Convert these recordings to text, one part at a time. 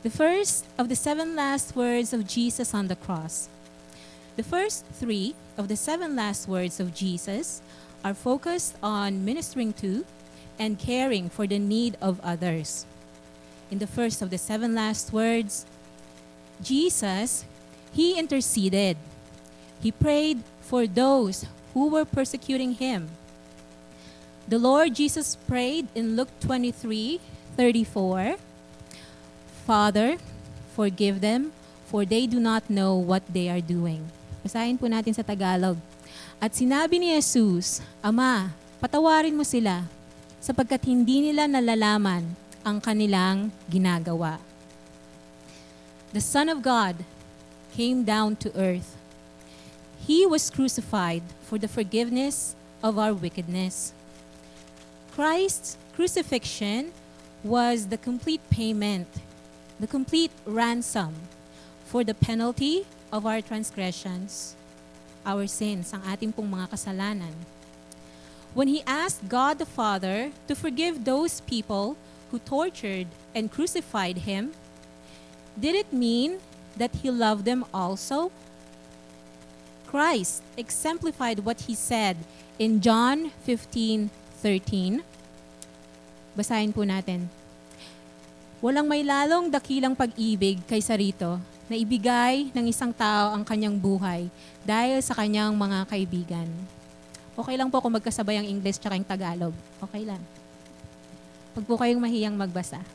The first of the 7 last words of Jesus on the cross. The first 3 of the 7 last words of Jesus are focused on ministering to and caring for the need of others. In the first of the 7 last words, Jesus, He interceded. He prayed for those who were persecuting Him. The Lord Jesus prayed in Luke 23:34, Father, forgive them, for they do not know what they are doing. Basahin po natin sa Tagalog. At sinabi ni Jesus, Ama, patawarin mo sila, sapagkat hindi nila nalalaman ang kanilang ginagawa. The Son of God came down to earth. He was crucified for the forgiveness of our wickedness. Christ's crucifixion was the complete payment, the complete ransom for the penalty of our transgressions, our sins, ang ating pong mga kasalanan. When He asked God the Father to forgive those people who tortured and crucified Him, did it mean that He loved them also? Christ exemplified what He said in John 15:13. Basahin po natin. Walang may lalong dakilang pag-ibig kaysa rito na ibigay ng isang tao ang kanyang buhay dahil sa kanyang mga kaibigan. Okay lang po kung magkasabay ang English tsaka yung Tagalog. Okay lang. Huwag po kayong mahiyang magbasa.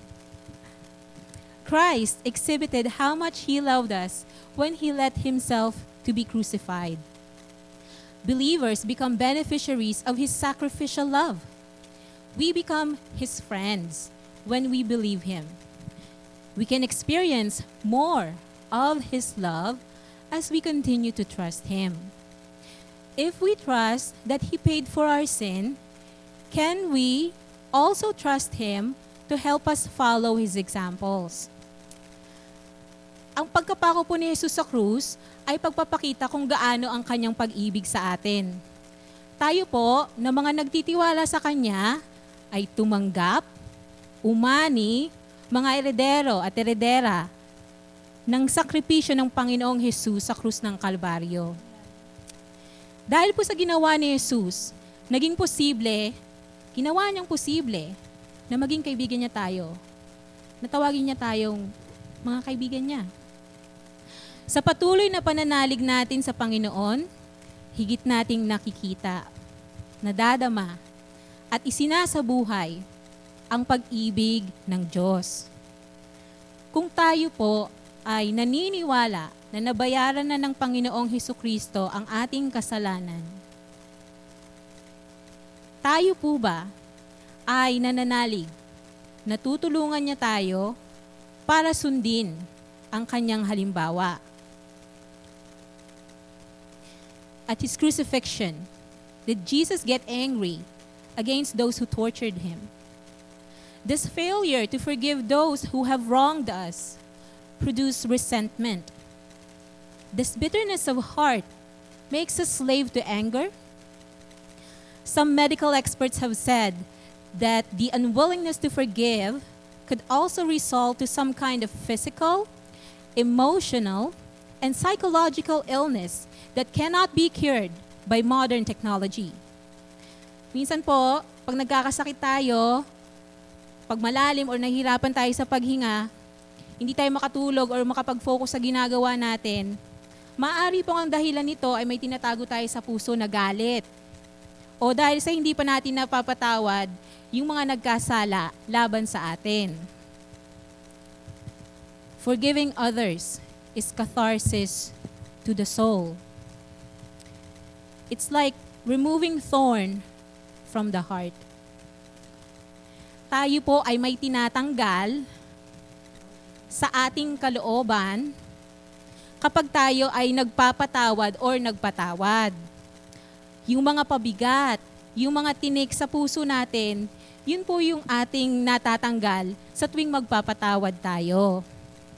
Christ exhibited how much He loved us when He let Himself to be crucified. Believers become beneficiaries of His sacrificial love. We become His friends when we believe Him. We can experience more of His love as we continue to trust Him. If we trust that He paid for our sin, can we also trust Him to help us follow His examples? Ang pagkapako po ni Jesus sa krus ay pagpapakita kung gaano ang Kanyang pag-ibig sa atin. Tayo po, na mga nagtitiwala sa Kanya, ay tumanggap, umani, mga eredero at eredera ng sakripisyo ng Panginoong Jesus sa krus ng Kalbaryo. Dahil po sa ginawa ni Jesus, naging posible, ginawa niyang posible na maging kaibigan niya tayo. Natawagin niya tayong mga kaibigan niya. Sa patuloy na pananalig natin sa Panginoon, higit nating nakikita, nadadama, at isinasabuhay ang pag-ibig ng Diyos. Kung tayo po ay naniniwala na nabayaran na ng Panginoong Hesukristo ang ating kasalanan, tayo po ba ay nananalig na tutulungan niya tayo para sundin ang kanyang halimbawa? At His crucifixion, did Jesus get angry against those who tortured Him? This failure to forgive those who have wronged us produce resentment. This bitterness of heart makes us slave to anger. Some medical experts have said that the unwillingness to forgive could also result to some kind of physical, emotional, and psychological illness that cannot be cured by modern technology. Minsan po, pag nagkakasakit tayo, pag malalim or nahihirapan tayo sa paghinga, hindi tayo makatulog or makapag-focus sa ginagawa natin, maaari pong ang dahilan nito ay may tinatago tayo sa puso na galit. O dahil sa hindi pa natin napapatawad yung mga nagkasala laban sa atin. Forgiving others is catharsis to the soul. It's like removing thorn from the heart. Tayo po ay may tinatanggal sa ating kalooban kapag tayo ay nagpapatawad or nagpatawad. Yung mga pabigat, yung mga tinik sa puso natin, yun po yung ating natatanggal sa tuwing magpapatawad tayo.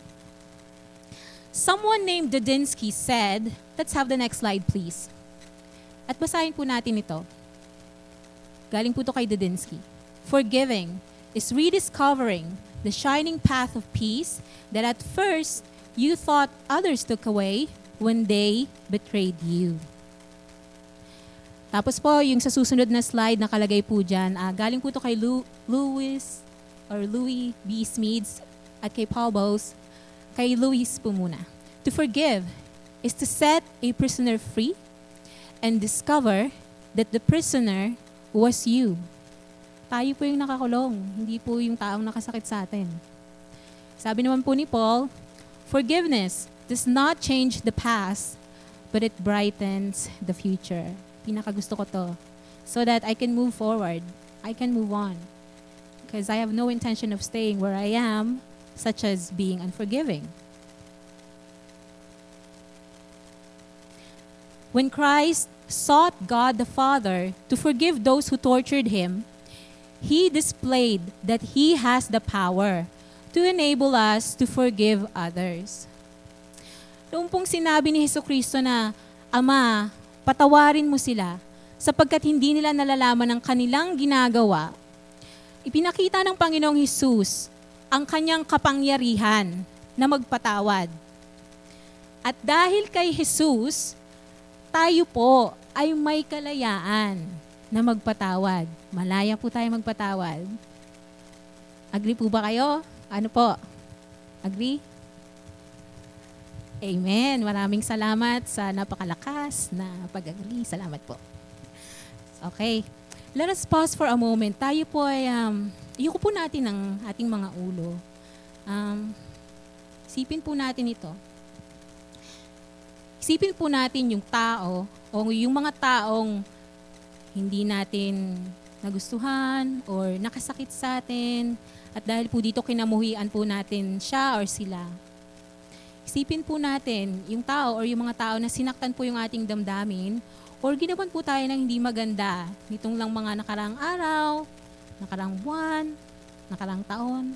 Someone named Dudinsky said, let's have the next slide please. At basahin po natin ito. Galing po ito kay Dudinsky. Forgiving is rediscovering the shining path of peace that at first you thought others took away when they betrayed you. Tapos po, yung sa susunod na slide nakalagay po dyan, galing po to kay Louis B. Smedes at kay Paul Bowes. Kay Louis po muna. To forgive is to set a prisoner free and discover that the prisoner was you. Tayo po yung nakakulong, hindi po yung taong nakasakit sa atin. Sabi naman po ni Paul, forgiveness does not change the past, but it brightens the future. Pinakagusto ko to. So that I can move forward. I can move on. Because I have no intention of staying where I am, such as being unforgiving. When Christ sought God the Father to forgive those who tortured him, he displayed that he has the power to enable us to forgive others. Noong pong sinabi ni Jesucristo na, Ama, patawarin mo sila sapagkat hindi nila nalalaman ang kanilang ginagawa, ipinakita ng Panginoong Hesus ang kanyang kapangyarihan na magpatawad. At dahil kay Jesus, tayo po ay may kalayaan na magpatawad. Malaya po tayo magpatawad. Agree po ba kayo? Ano po? Agree? Amen. Maraming salamat sa napakalakas na pag-agree. Salamat po. Okay. Let us pause for a moment. Tayo po ay, iyuko po natin ang ating mga ulo. Isipin po natin ito. Isipin po natin yung tao o yung mga taong hindi natin nagustuhan or nakasakit sa atin at dahil po dito kinamuhian po natin siya or sila. Isipin po natin yung tao or yung mga tao na sinaktan po yung ating damdamin or ginawan po tayo ng hindi maganda nitong lang mga nakaraang araw, nakaraang buwan, nakaraang taon.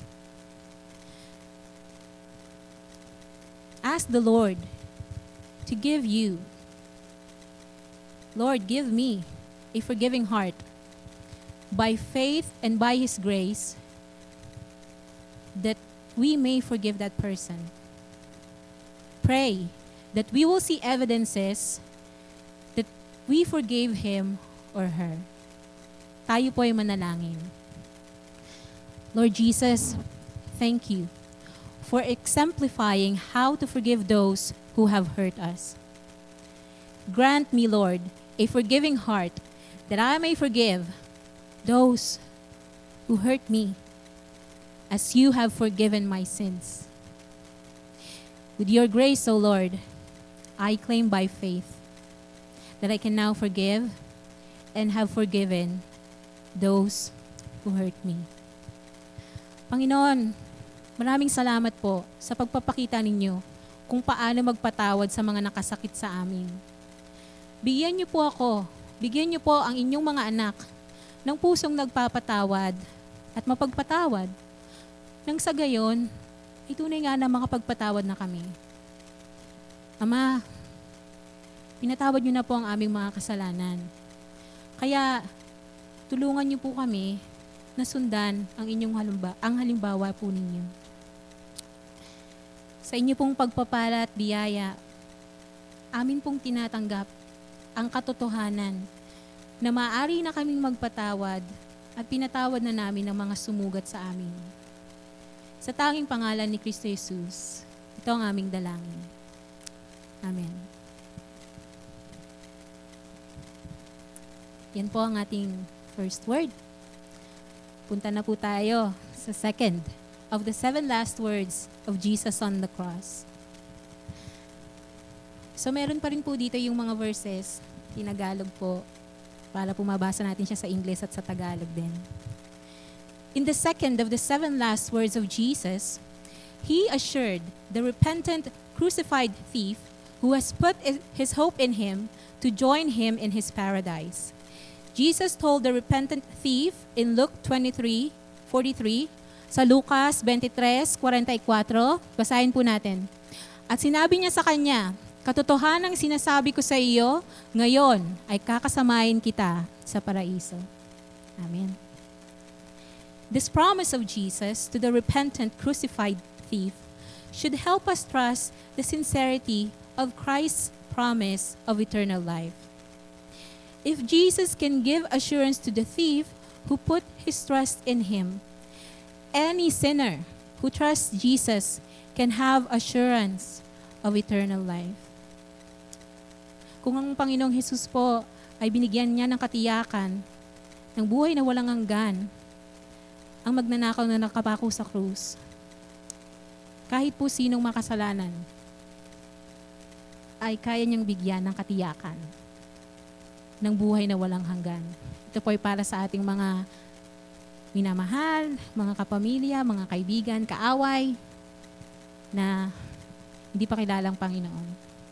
Ask the Lord to give you, Lord, give me a forgiving heart by faith and by His grace that we may forgive that person. Pray that we will see evidences that we forgave him or her. Tayo po ay manalangin. Lord Jesus, thank you for exemplifying how to forgive those who have hurt us. Grant me, Lord, a forgiving heart that I may forgive those who hurt me as you have forgiven my sins. With your grace, O Lord, I claim by faith that I can now forgive and have forgiven those who hurt me. Panginoon, maraming salamat po sa pagpapakita ninyo kung paano magpatawad sa mga nakasakit sa amin. Bigyan niyo po ako, bigyan niyo po ang inyong mga anak ng pusong nagpapatawad at mapagpatawad. Nang sa gayon, tunay nga na makapagpatawad na kami. Ama, pinatawad niyo na po ang aming mga kasalanan. Kaya, tulungan niyo po kami na sundan ang inyong halimbawa po ninyo. Sa inyo pong pagpapala at biyaya, amin pong tinatanggap ang katotohanan na maaari na kaming magpatawad at pinatawad na namin ang mga sumugat sa amin. Sa tanging pangalan ni Kristo Jesus, ito ang aming dalangin. Amen. Yan po ang ating first word. Punta na po tayo sa second of the 7 last words of Jesus on the cross. So meron pa rin po dito yung mga verses, tinagalog po, para po mabasa natin siya sa English at sa Tagalog din. In the second of the 7 last words of Jesus, He assured the repentant, crucified thief who has put his hope in Him to join Him in His paradise. Jesus told the repentant thief in Luke 23:43, sa Lucas 23:44, basahin po natin. At sinabi niya sa kanya, katotohanang sinasabi ko sa iyo, ngayon ay kakasamahin kita sa paraiso. Amen. This promise of Jesus to the repentant crucified thief should help us trust the sincerity of Christ's promise of eternal life. If Jesus can give assurance to the thief who put his trust in him, any sinner who trusts Jesus can have assurance of eternal life. Kung ang Panginoong Hesus po ay binigyan niya ng katiyakan ng buhay na walang hanggan, ang magnanakaw na nakapako sa krus, kahit po sinong makasalanan, ay kaya niyang bigyan ng katiyakan ng buhay na walang hanggan. Ito po ay para sa ating mga minamahal, mga kapamilya, mga kaibigan, kaaway, na hindi pa kilalang Panginoon.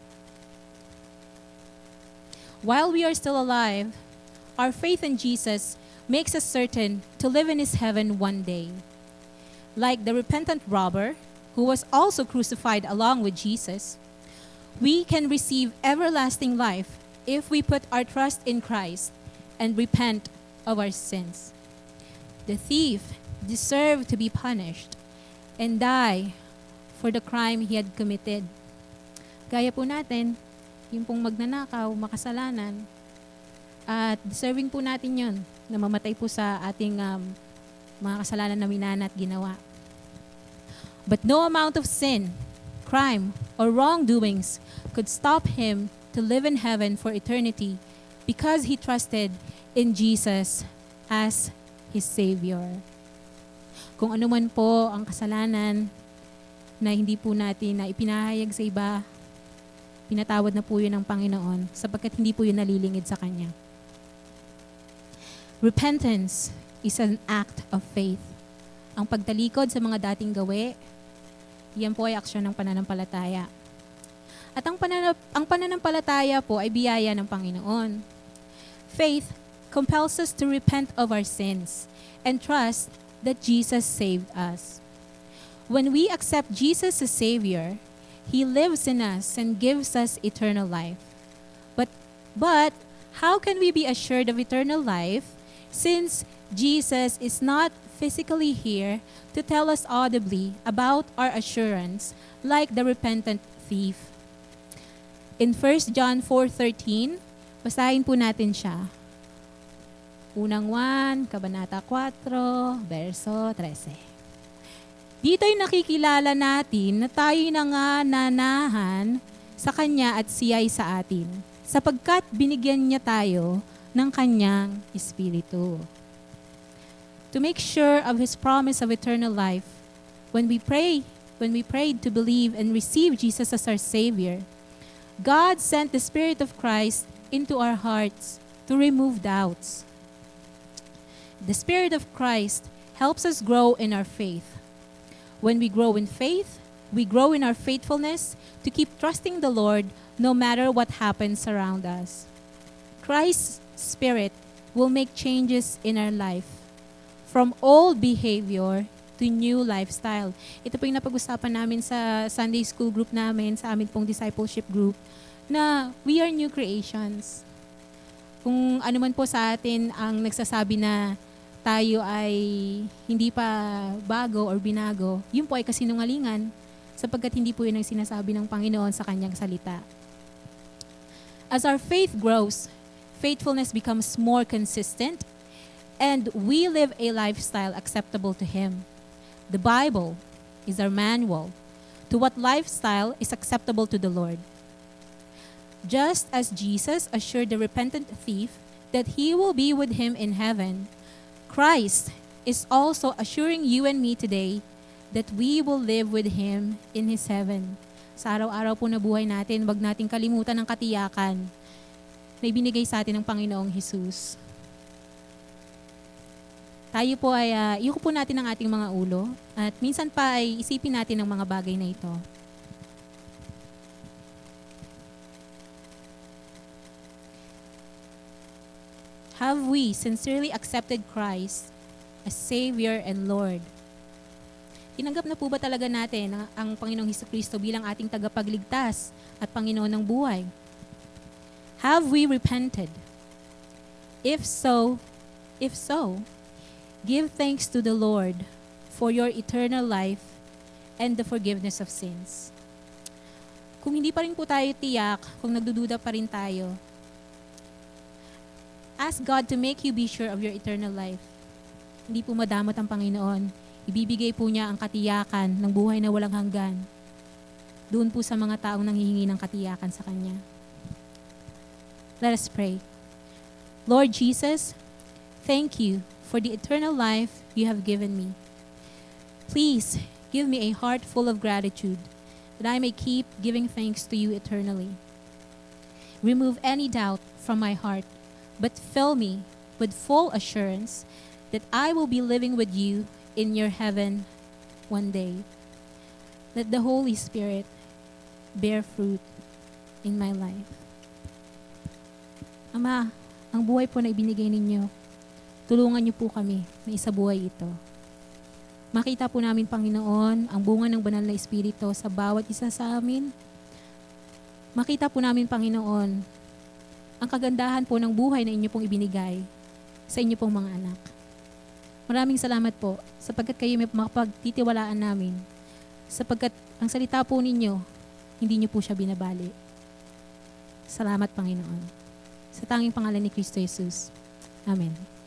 While we are still alive, our faith in Jesus makes us certain to live in His heaven one day. Like the repentant robber, who was also crucified along with Jesus, we can receive everlasting life if we put our trust in Christ and repent of our sins. The thief deserved to be punished and die for the crime he had committed. Gaya po natin, yung pong magnanakaw, makasalanan, at deserving po natin yun na mamatay po sa ating mga kasalanan na minana at ginawa. But no amount of sin, crime, or wrongdoings could stop him to live in heaven for eternity because he trusted in Jesus as his Savior. Kung ano man po ang kasalanan na hindi po natin na ipinahayag sa iba, pinatawad na po yun ng Panginoon sapagkat hindi po yun nalilingid sa Kanya. Repentance is an act of faith. Ang pagtalikod sa mga dating gawi, yan po ay aksyon ng pananampalataya. At ang pananampalataya po ay biyaya ng Panginoon. Faith compels us to repent of our sins and trust that Jesus saved us. When we accept Jesus as Savior, He lives in us and gives us eternal life. But how can we be assured of eternal life since Jesus is not physically here to tell us audibly about our assurance like the repentant thief? In 1 John 4:13, basahin po natin siya. Unang 1, Kabanata 4, verso 13. Dito'y nakikilala natin na tayo'y nangananahan sa Kanya at Siya'y sa atin, sapagkat binigyan niya tayo ng Kanyang Espiritu. To make sure of His promise of eternal life, when we prayed to believe and receive Jesus as our Savior, God sent the Spirit of Christ into our hearts to remove doubts. The Spirit of Christ helps us grow in our faith. When we grow in faith, we grow in our faithfulness to keep trusting the Lord no matter what happens around us. Christ's Spirit will make changes in our life, from old behavior to new lifestyle. Ito po yung napag-usapan namin sa Sunday school group namin, sa amin pong discipleship group, na we are new creations. Kung ano man po sa atin ang nagsasabi na tayo ay hindi pa bago or binago, yun po ay kasinungalingan sapagkat hindi po yun ang sinasabi ng Panginoon sa Kanyang salita. As our faith grows, faithfulness becomes more consistent and we live a lifestyle acceptable to Him. The Bible is our manual to what lifestyle is acceptable to the Lord. Just as Jesus assured the repentant thief that he will be with him in heaven, Christ is also assuring you and me today that we will live with Him in His heaven. Sa araw-araw po na buhay natin, wag nating kalimutan ang katiyakan na ibinigay sa atin ng Panginoong Hesus. Tayo po ay, iyuko po natin ang ating mga ulo at minsan pa ay isipin natin ang mga bagay na ito. Have we sincerely accepted Christ as Savior and Lord? Tinanggap na po ba talaga natin ang Panginoong Hesukristo bilang ating tagapagligtas at Panginoon ng buhay? Have we repented? If so, Give thanks to the Lord for your eternal life and the forgiveness of sins. Kung hindi pa rin po tayo tiyak, kung nagdududa pa rin tayo, ask God to make you be sure of your eternal life. Hindi po madamot ang Panginoon. Ibibigay po niya ang katiyakan ng buhay na walang hanggan. Doon po sa mga taong nanghihingi ng katiyakan sa Kanya. Let us pray. Lord Jesus, thank you for the eternal life you have given me. Please give me a heart full of gratitude that I may keep giving thanks to you eternally. Remove any doubt from my heart, but fill me with full assurance that I will be living with you in your heaven one day. Let the Holy Spirit bear fruit in my life. Ama, ang buhay po na ibinigay ninyo, tulungan niyo po kami na isabuhay ito. Makita po namin, Panginoon, ang bunga ng banal na Espiritu sa bawat isa sa amin. Makita po namin, Panginoon, ang kagandahan po ng buhay na inyo pong ibinigay sa inyo pong mga anak. Maraming salamat po sapagkat kayo may mapagtitiwalaan namin. Sapagkat ang salita po ninyo, hindi niyo po siya binabali. Salamat, Panginoon. Sa tanging pangalan ni Kristo Jesus. Amen.